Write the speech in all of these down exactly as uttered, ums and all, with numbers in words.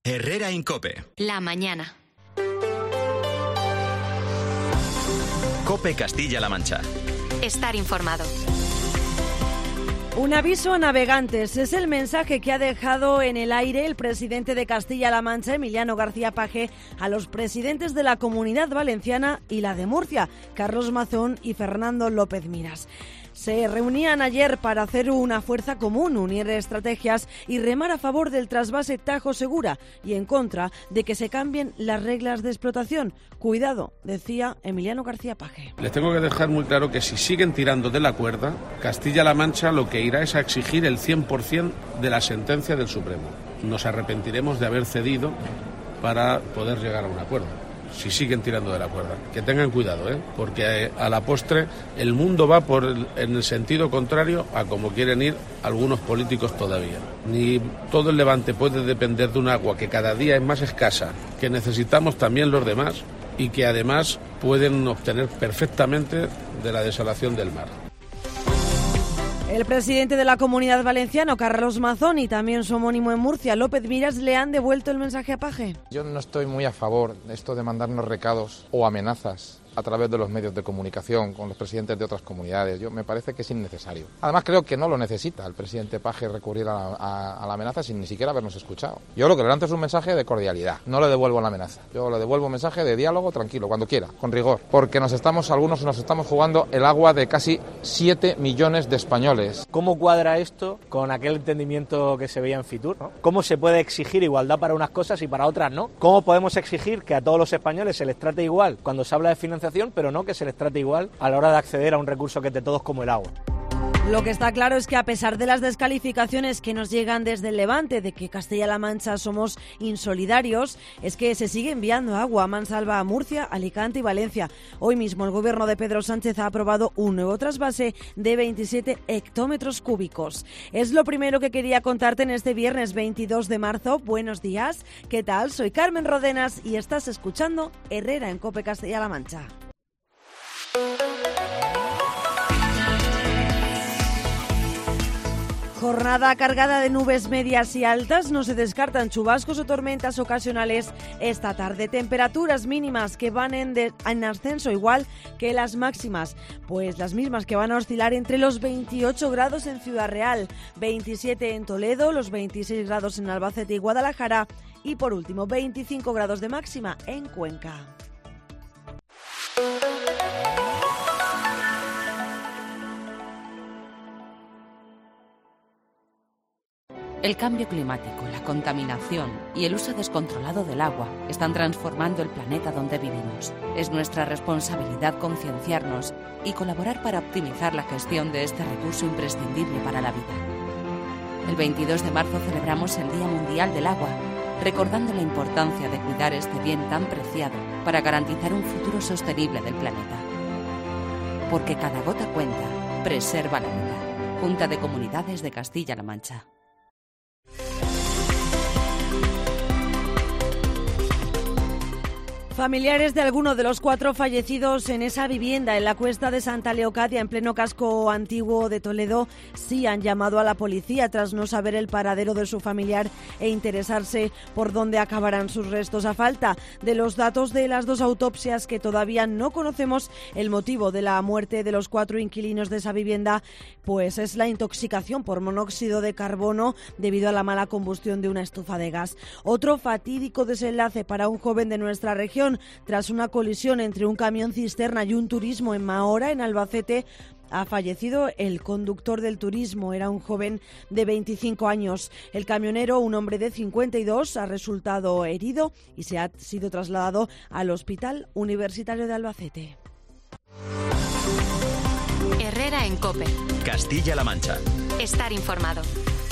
Herrera en COPE. La mañana. COPE Castilla-La Mancha. Estar informado. Un aviso a navegantes es el mensaje que ha dejado en el aire el presidente de Castilla-La Mancha, Emiliano García Paje, a los presidentes de la Comunidad Valenciana y la de Murcia, Carlos Mazón y Fernando López Miras. Se reunían ayer para hacer una fuerza común, unir estrategias y remar a favor del trasvase Tajo Segura y en contra de que se cambien las reglas de explotación. Cuidado, decía Emiliano García Paje. Les tengo que dejar muy claro que si siguen tirando de la cuerda, Castilla-La Mancha lo que irá es a exigir el cien por ciento de la sentencia del Supremo. Nos arrepentiremos de haber cedido para poder llegar a un acuerdo. Si siguen tirando de la cuerda, que tengan cuidado, ¿eh? Porque a la postre el mundo va por el, en el sentido contrario a como quieren ir algunos políticos todavía. Ni todo el Levante puede depender de un agua que cada día es más escasa, que necesitamos también los demás y que además pueden obtener perfectamente de la desalación del mar. El presidente de la Comunidad Valenciana, Carlos Mazón, y también su homónimo en Murcia, López Miras, le han devuelto el mensaje a Paje. Yo no estoy muy a favor de esto de mandarnos recados o amenazas a través de los medios de comunicación con los presidentes de otras comunidades. Yo me parece que es innecesario. Además creo que no lo necesita el presidente Paje recurrir a la, a, a la amenaza sin ni siquiera habernos escuchado. Yo lo que le lanzo es un mensaje de cordialidad. No le devuelvo la amenaza. Yo le devuelvo un mensaje de diálogo tranquilo, cuando quiera, con rigor. Porque nos estamos, algunos nos estamos jugando el agua de casi siete millones de españoles. ¿Cómo cuadra esto con aquel entendimiento que se veía en Fitur, ¿no? ¿Cómo se puede exigir igualdad para unas cosas y para otras no? ¿Cómo podemos exigir que a todos los españoles se les trate igual cuando se habla de financiación, pero no que se les trate igual a la hora de acceder a un recurso que es de todos como el agua? Lo que está claro es que a pesar de las descalificaciones que nos llegan desde el Levante de que Castilla-La Mancha somos insolidarios, es que se sigue enviando agua a mansalva a Murcia, Alicante y Valencia. Hoy mismo el gobierno de Pedro Sánchez ha aprobado un nuevo trasvase de veintisiete hectómetros cúbicos. Es lo primero que quería contarte en este viernes veintidós de marzo. Buenos días, ¿qué tal? Soy Carmen Rodenas y estás escuchando Herrera en COPE Castilla-La Mancha. Jornada cargada de nubes medias y altas, no se descartan chubascos o tormentas ocasionales esta tarde. Temperaturas mínimas que van en, de, en ascenso igual que las máximas, pues las mismas que van a oscilar entre los veintiocho grados en Ciudad Real, veintisiete en Toledo, los veintiséis grados en Albacete y Guadalajara y por último veinticinco grados de máxima en Cuenca. El cambio climático, la contaminación y el uso descontrolado del agua están transformando el planeta donde vivimos. Es nuestra responsabilidad concienciarnos y colaborar para optimizar la gestión de este recurso imprescindible para la vida. El veintidós de marzo celebramos el Día Mundial del Agua, recordando la importancia de cuidar este bien tan preciado para garantizar un futuro sostenible del planeta. Porque cada gota cuenta, preserva la vida. Junta de Comunidades de Castilla-La Mancha. Familiares de alguno de los cuatro fallecidos en esa vivienda en la cuesta de Santa Leocadia, en pleno casco antiguo de Toledo, sí han llamado a la policía tras no saber el paradero de su familiar e interesarse por dónde acabarán sus restos. A falta de los datos de las dos autopsias que todavía no conocemos, el motivo de la muerte de los cuatro inquilinos de esa vivienda pues es la intoxicación por monóxido de carbono debido a la mala combustión de una estufa de gas. Otro fatídico desenlace para un joven de nuestra región tras una colisión entre un camión cisterna y un turismo en Mahora, en Albacete. Ha fallecido el conductor del turismo, era un joven de veinticinco años. El camionero, un hombre de cincuenta y dos, ha resultado herido y se ha sido trasladado al Hospital Universitario de Albacete. Herrera en COPE. Castilla-La Mancha. Estar informado.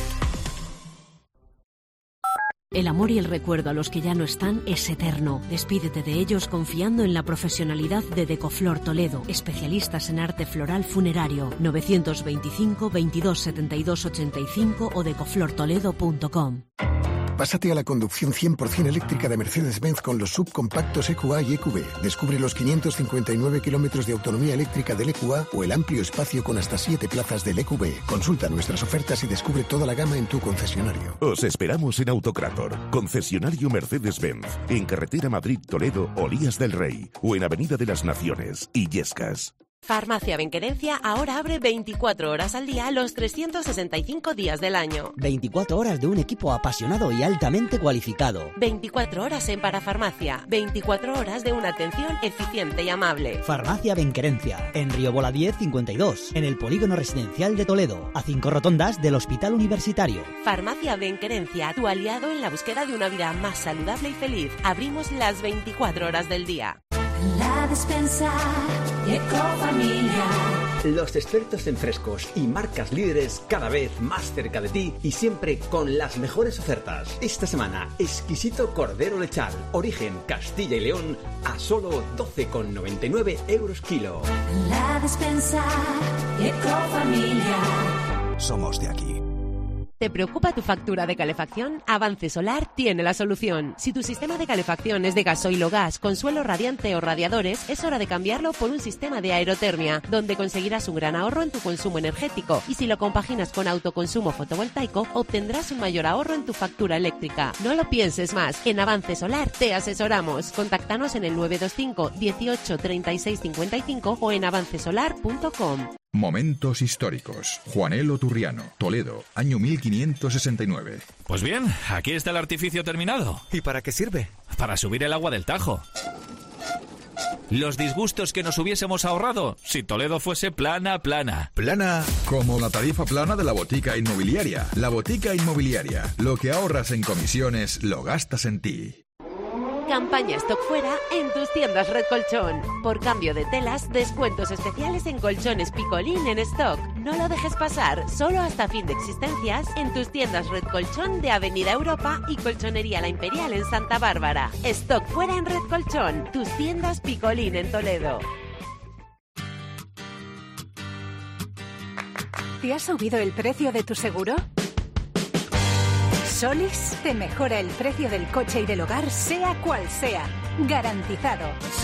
El amor y el recuerdo a los que ya no están es eterno. Despídete de ellos confiando en la profesionalidad de Decoflor Toledo, especialistas en arte floral funerario. novecientos veinticinco, veintidós, setenta y dos, ochenta y cinco o decoflor toledo punto com. Pásate a la conducción cien por ciento eléctrica de Mercedes-Benz con los subcompactos E Q A y E Q B. Descubre los quinientos cincuenta y nueve kilómetros de autonomía eléctrica del E Q A o el amplio espacio con hasta siete plazas del E Q B. Consulta nuestras ofertas y descubre toda la gama en tu concesionario. Os esperamos en Autocrator, concesionario Mercedes-Benz, en carretera Madrid-Toledo, Olías del Rey, o en Avenida de las Naciones, Illescas. Farmacia Benquerencia ahora abre veinticuatro horas al día los trescientos sesenta y cinco días del año. veinticuatro horas de un equipo apasionado y altamente cualificado. veinticuatro horas en parafarmacia. veinticuatro horas de una atención eficiente y amable. Farmacia Benquerencia, en Río Bola diez cincuenta y dos, en el Polígono Residencial de Toledo, a cinco rotondas del Hospital Universitario. Farmacia Benquerencia, tu aliado en la búsqueda de una vida más saludable y feliz. Abrimos las veinticuatro horas del día. La Despensa Ecofamilia. Los expertos en frescos y marcas líderes cada vez más cerca de ti y siempre con las mejores ofertas. Esta semana, exquisito cordero lechal, origen Castilla y León, a solo doce con noventa y nueve euros kilo. La Despensa Ecofamilia. Somos de aquí. ¿Te preocupa tu factura de calefacción? Avance Solar tiene la solución. Si tu sistema de calefacción es de gasoil o gas, con suelo radiante o radiadores, es hora de cambiarlo por un sistema de aerotermia, donde conseguirás un gran ahorro en tu consumo energético. Y si lo compaginas con autoconsumo fotovoltaico, obtendrás un mayor ahorro en tu factura eléctrica. No lo pienses más. En Avance Solar te asesoramos. Contáctanos en el nueve dos cinco, dieciocho, treinta y seis cincuenta y cinco o en avance solar punto com. Momentos históricos. Juanelo Turriano, Toledo, año mil quinientos sesenta y nueve. Pues bien, aquí está el artificio terminado. ¿Y para qué sirve? Para subir el agua del Tajo. Los disgustos que nos hubiésemos ahorrado si Toledo fuese plana, plana. Plana como la tarifa plana de la Botica Inmobiliaria. La Botica Inmobiliaria. Lo que ahorras en comisiones lo gastas en ti. Campaña Stock Fuera en tus tiendas Red Colchón. Por cambio de telas, descuentos especiales en colchones Picolín en stock. No lo dejes pasar, solo hasta fin de existencias en tus tiendas Red Colchón de Avenida Europa y Colchonería La Imperial en Santa Bárbara. Stock Fuera en Red Colchón, tus tiendas Picolín en Toledo. ¿Te ha subido el precio de tu seguro? Solís te mejora el precio del coche y del hogar, sea cual sea. Garantizado.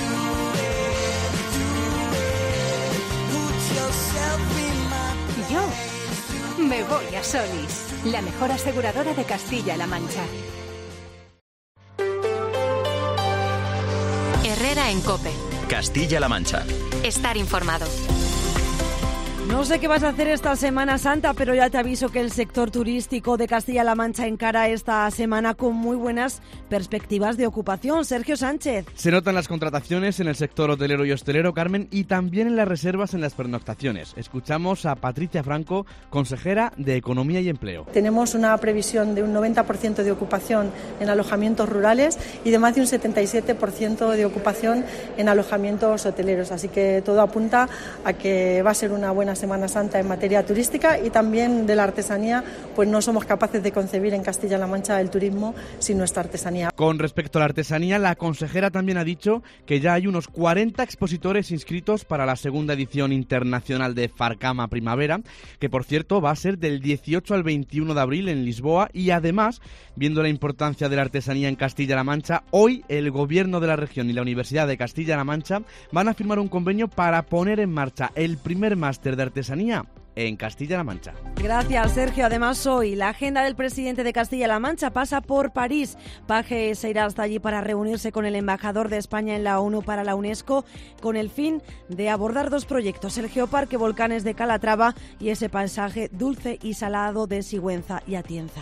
Yo me voy a Solís, la mejor aseguradora de Castilla-La Mancha. Herrera en COPE. Castilla-La Mancha. Estar informado. No sé qué vas a hacer esta Semana Santa, pero ya te aviso que el sector turístico de Castilla-La Mancha encara esta semana con muy buenas perspectivas de ocupación. Sergio Sánchez. Se notan las contrataciones en el sector hotelero y hostelero, Carmen, y también en las reservas en las pernoctaciones. Escuchamos a Patricia Franco, consejera de Economía y Empleo. Tenemos una previsión de un noventa por ciento de ocupación en alojamientos rurales y de más de un setenta y siete por ciento de ocupación en alojamientos hoteleros. Así que todo apunta a que va a ser una buena Semana Santa en materia turística y también de la artesanía, pues no somos capaces de concebir en Castilla-La Mancha el turismo sin nuestra artesanía. Con respecto a la artesanía, la consejera también ha dicho que ya hay unos cuarenta expositores inscritos para la segunda edición internacional de Farcama Primavera, que por cierto va a ser del dieciocho al veintiuno de abril en Lisboa, y además, viendo la importancia de la artesanía en Castilla-La Mancha, hoy el Gobierno de la región y la Universidad de Castilla-La Mancha van a firmar un convenio para poner en marcha el primer máster de artesanía en Castilla-La Mancha. Gracias, Sergio. Además, hoy la agenda del presidente de Castilla-La Mancha pasa por París. Paje se irá hasta allí para reunirse con el embajador de España en la ONU para la UNESCO, con el fin de abordar dos proyectos: el Geoparque Volcanes de Calatrava y ese paisaje dulce y salado de Sigüenza y Atienza.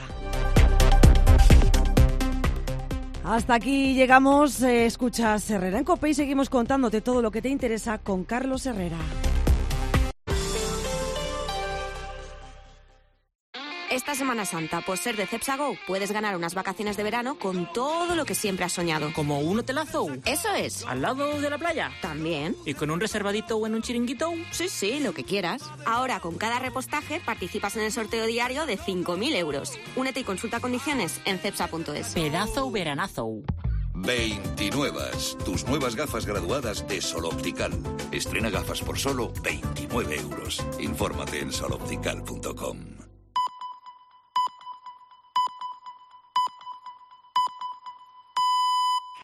Hasta aquí llegamos. Eh, escuchas Herrera en COPE y seguimos contándote todo lo que te interesa con Carlos Herrera. Esta Semana Santa, por ser de Cepsa Go, puedes ganar unas vacaciones de verano con todo lo que siempre has soñado. ¿Como un hotelazo? Eso es. ¿Al lado de la playa? También. ¿Y con un reservadito o en un chiringuito? Sí, sí, lo que quieras. Ahora, con cada repostaje, participas en el sorteo diario de cinco mil euros. Únete y consulta condiciones en cepsa punto es. Pedazo veranazo. veintinuevas, tus nuevas gafas graduadas de Sol Optical. Estrena gafas por solo veintinueve euros. Infórmate en sol optical punto com.